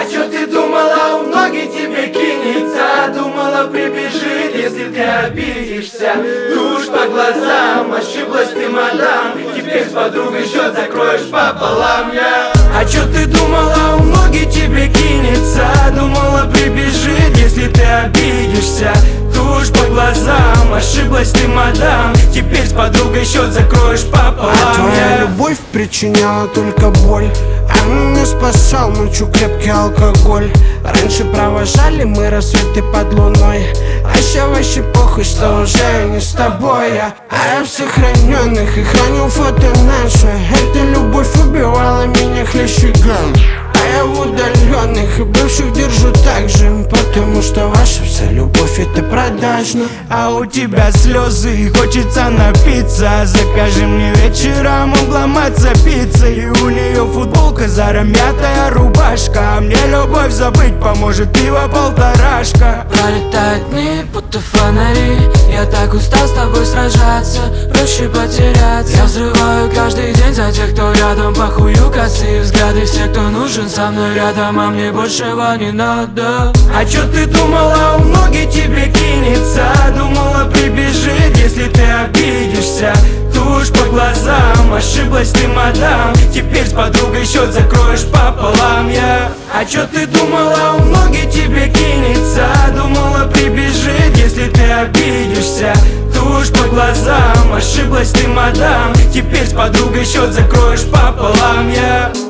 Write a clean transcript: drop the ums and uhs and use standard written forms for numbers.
А чё ты думала, в ноги тебе кинется? Думала, прибежит, если ты обидишься. Тушь по глазам, ошиблась ты, мадам. Теперь с подругой счет закроешь пополам, А чё ты думала, в ноги тебе кинется? Думала, прибежит, если ты обидишься. Тушь по глазам, ошиблась ты, мадам. Теперь с подругой счет закроешь пополам, А твоя любовь причиняла только боль, а меня спасал ночью крепкий алкоголь. Раньше провожали мы рассветы под луной, а ща вообще похуй, что уже не с тобой. А я в сохраненных и храню фото наше. Эта любовь убивала меня хлещиган. А я в удаленных и бывших держу так же, потому что ваша вся любовь это продажно. А у тебя слезы и хочется напиться. Закажи мне вечером обломаться пиццей. И у нее футболка, заромятая рубашка. А мне любовь забыть поможет пиво полторашка. Пролетают дни, будто фонари. Я так устал с тобой сражаться, проще потеряться. Я взрываю каждый день за тех, кто рядом. Похую косые взгляды все, кто нужен со мной рядом. А мне большего не надо. А чё ты думала, в ноги тебе кинется? Думала, прибежит, если ты обидишься. Тушь по глазам, ошиблась ты, мадам. Теперь с подругой счет закроешь пополам, А чё ты думала, в ноги тебе кинется? Думала, прибежит, если ты обидишься. Тушь по глазам, ошиблась ты, мадам. Теперь с подругой счет закроешь пополам,